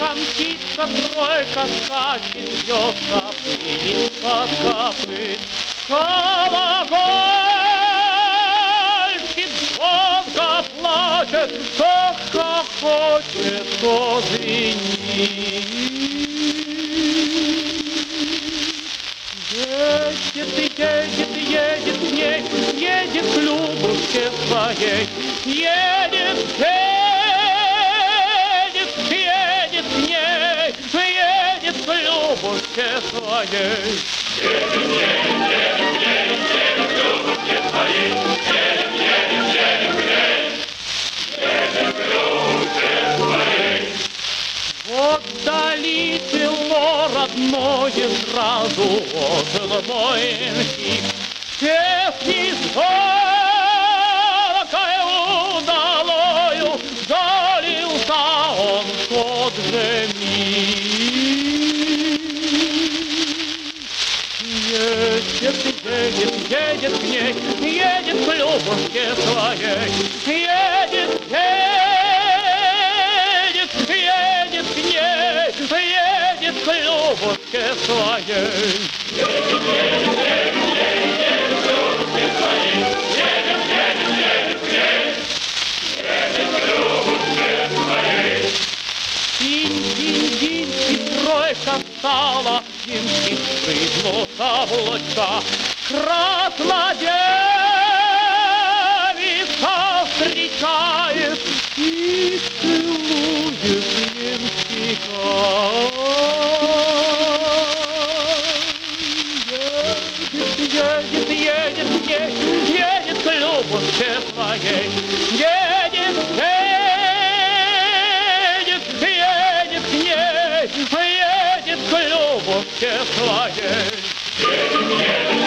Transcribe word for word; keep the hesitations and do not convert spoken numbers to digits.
птица тройка скачет, бьет копыт под копыт. Колокольчик звонко плачет, то хохочет, то звенит. Едет, едет, едет к ней, едет к Любушке своей, едет, едет, едет к ней, едет к Любушке своей. Едет, едет, едет, едет, едет к Любушке своей, едет, едет, едет к ней, едет к Любушке своей. Вот вдали село родное, сразу около Моенки, песни звонкой удалою залился он тот же миг. Едет, едет, едет к ней, едет к Любушке своей, едет, едет, едет к ней, едет к Любушке своей. Едет, едет, едет, едет к Любушке своей, едет, едет, едет к ней, едет к Любушке своей. Динь-динь-динь, и тройка стала, динь-динь, прыгнул с облачка. Краснодевица встречает и целует ямщика. Едет, едет, едет, едет к Любушке своей, едет, едет, едет к ней, едет к Любушке своей. Едет, едет,